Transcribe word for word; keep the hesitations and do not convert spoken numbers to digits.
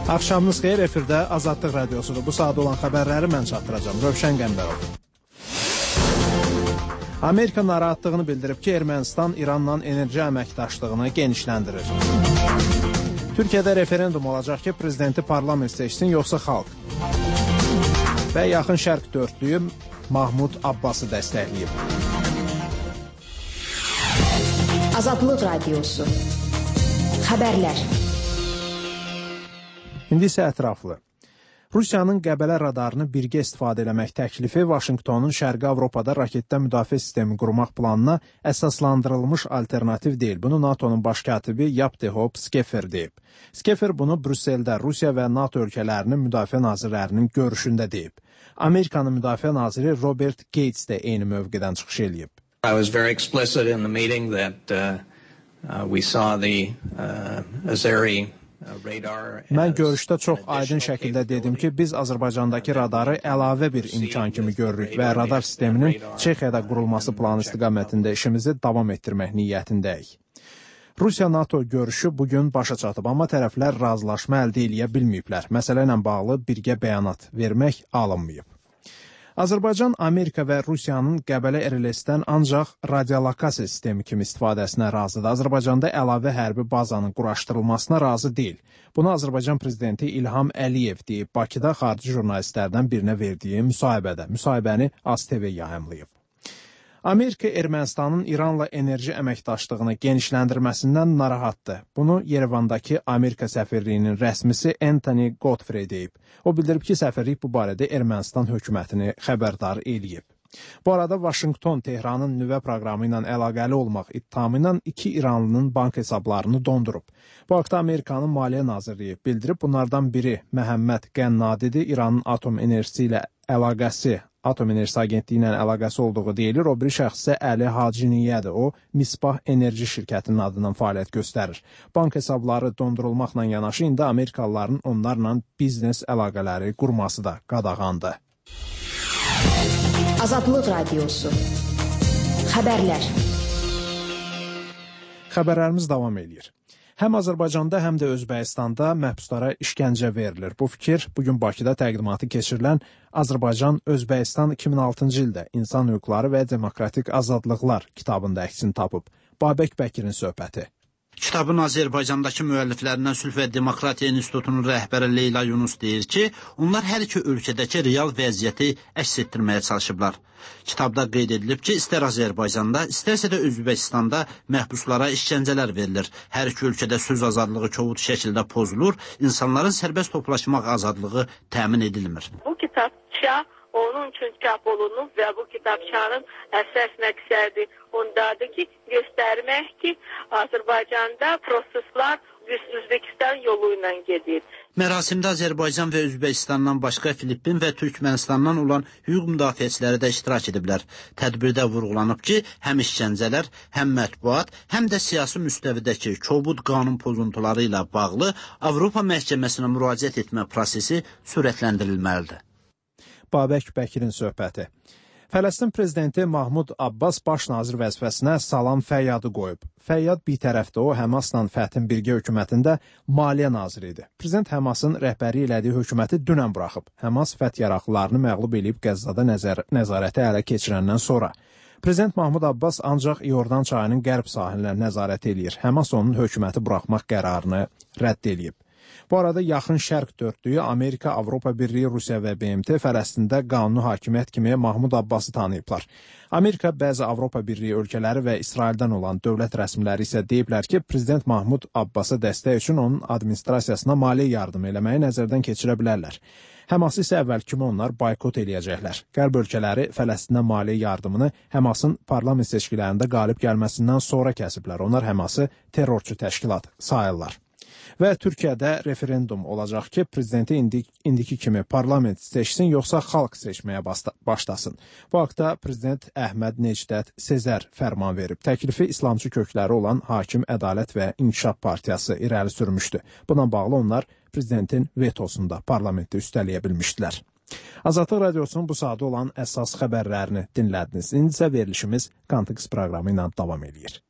Axşamınız xeyir, efirdə Azadlıq Radiosudur. Bu saat olan xəbərləri mən çatdıracağım. Rövşən Qəmbərov. Amerika narahatlığını bildirib ki, Ermənistan İranla enerji əməkdaşlığını genişləndirir. Türkiyədə referendum olacaq ki, prezidenti parlament seçsin, yoxsa xalq. Və Yaxın Şərq dörtlüyü Mahmud Abbası dəstəkləyib. Azadlıq Radiosu. Xəbərlər. İndi isə ətraflı. Rusiyanın Qəbələ radarını birgə istifadə eləmək təklifi Vaşinqtonun Şərqi Avropada raketdən müdafiə sistemi qurmaq planına əsaslandırılmış alternativ deyil. Bunu NATO'nun baş katibi Jaap de Hoop Scheffer deyib. Scheffer bunu Brüsseldə Rusiya və NATO ölkələrinin müdafiə nazirlərinin görüşündə deyib. Amerikanın müdafiə naziri Robert Gates də eyni mövqedən çıxış eləyib. I was very explicit in the meeting that uh, uh, we saw the uh, Azeri Mən görüşdə çox aydın şəkildə dedim ki, biz Azərbaycandakı radarı əlavə bir imkan kimi görürük və radar sisteminin Çexiyada qurulması planı istiqamətində işimizi davam etdirmək niyyətindəyik. Rusiya-NATO görüşü bugün başa çatıb, amma tərəflər razılaşma əldə eləyə bilməyiblər. Məsələ ilə bağlı birgə bəyanat vermək alınmayıb. Azərbaycan, Amerika və Rusiyanın Qəbələ R L S-dən ancaq radiolokasiya sistemi kimi istifadəsinə razıdır. Azərbaycanda əlavə hərbi bazanın quraşdırılmasına razı deyil. Bunu Azərbaycan prezidenti İlham Əliyev deyib Bakıda xarici jurnalistlərdən birinə verdiyi müsahibədə. Müsahibəni A Z T V yayımlayıb. Amerika Ermənistanın İranla enerji əməkdaşlığını genişləndirməsindən narahatdır. Bunu Yerevandakı Amerika səfirliyinin rəsmisi Anthony Godfrey deyib. O bildirib ki, səfirlik bu barədə Ermənistan hökumətini xəbərdar eləyib. Bu arada Vaşinqton Tehranın nüvə proqramı ilə əlaqəli olmaq ittihamı ilə iki İranlının bank hesablarını dondurub. Bu haqda Amerikanın Maliyyə Nazirliyi bildirib. Bunlardan biri Məhəmməd Qənnadidir. İranın atom enerjisi ilə əlaqəsi Atom Enerjisi Agentliyi ilə əlaqəsi olduğu deyilir. O biri şəxs isə Əli Haciniyyədir. O, Misbah Enerji şirkətinin adından fəaliyyət göstərir. Bank hesabları dondurulmaqla yanaşı, indi Amerikalıların onlarla biznes əlaqələri qurması da qadağandır. Azadlıq Radiosu. Xəbərlər. Xəbərlərimiz davam edir. Həm Azərbaycanda, həm də Özbəkistanda məhbuslara işgəncə verilir. Bu fikir bugün Bakıda təqdimatı keçirilən Azərbaycan-Özbəkistan iki min altıncı ildə İnsan Hüquqları və Demokratik Azadlıqlar kitabında əksini tapıb. Babək Bəkirin söhbəti. Kitabın Azərbaycandakı müəlliflərindən Sülh və Demokratiya İnstitutunun rəhbəri Leyla Yunus deyir ki, onlar hər iki ölkədəki real vəziyyəti əks etdirməyə çalışıblar. Kitabda qeyd edilib ki, istər Azərbaycanda, istərsə də Özbəkistanda məhbuslara işgəncələr verilir. Hər iki ölkədə söz azadlığı kobud şəkildə pozulur, insanların sərbəst toplaşmaq azadlığı təmin edilmir. Bu kitabça onun üçün çap olunub və bu kitabçanın əsas məqsədi ondadır ki, göstərmək ki, Azərbaycanda proseslər Özbəkistan yolu ilə gedir. Mərasimdə Azərbaycan və Özbəkistandan başqa Filippin və Türkmənistandan olan hüquq müdafiəçiləri də iştirak ediblər. Tədbirdə vurğulanıb ki, həm işgəncələr, həm mətbuat, həm də siyasi müstəvidəki kobud qanun pozuntuları ilə bağlı Avropa məhkəməsinə müraciət etmə prosesi sürətləndirilməlidir. Babək Bəkirin söhbəti. Fələstin prezidenti Mahmud Abbas baş nazir vəzifəsinə Salam Fəyyadı qoyub. Fəyyad bitərəfdə, o Həmasla Fəthin birgə hökumətində maliyyə naziri idi. Prezident Həmasın rəhbəri elədiyi hökuməti dünən buraxıb. Həmas Fəth yaraqlılarını məğlub edib Qəzzada nəzər nəzarəti ələ keçirəndən sonra. Prezident Mahmud Abbas ancaq İordan çayının qərb sahilinə nəzarət eləyir. Həmas onun hökuməti buraxmaq qərarını rədd eləyib. Bu arada Yaxın Şərq dörtlüyü Amerika, Avropa Birliyi, Rusiya və B M T Fələstində qanuni hakimiyyət kimi Mahmud Abbası tanıyıblar. Amerika, bəzi Avropa Birliyi ölkələri və İsraildən olan dövlət rəsmiləri isə deyiblər ki, Prezident Mahmud Abbası dəstək üçün onun administrasiyasına maliyyə yardım eləməyi nəzərdən keçirə bilərlər. Həması isə əvvəl kimi onlar boykot eləyəcəklər. Qərb ölkələri Fələstinə maliyyə yardımını Həmasın parlament seçkilərində qalib gəlməsindən sonra kəsiblər. Onlar Həması terrorçu təşkilat sayırlar. Və Türkiyədə referendum olacaq ki, prezidenti indi, indiki kimi parlament seçsin, yoxsa xalq seçməyə başlasın. Bu haqda prezident Əhməd Necdət Sezər fərman verib. Təklifi İslamçı kökləri olan Hakim Ədalət və İnkişaf Partiyası irəli sürmüşdü. Buna bağlı onlar prezidentin vetosunda parlamentdə üstələyə bilmişdilər. Azadlıq Radiosunun bu saatı olan əsas xəbərlərini dinlədiniz. İndi isə verilişimiz Kontekst proqramı ilə davam edir.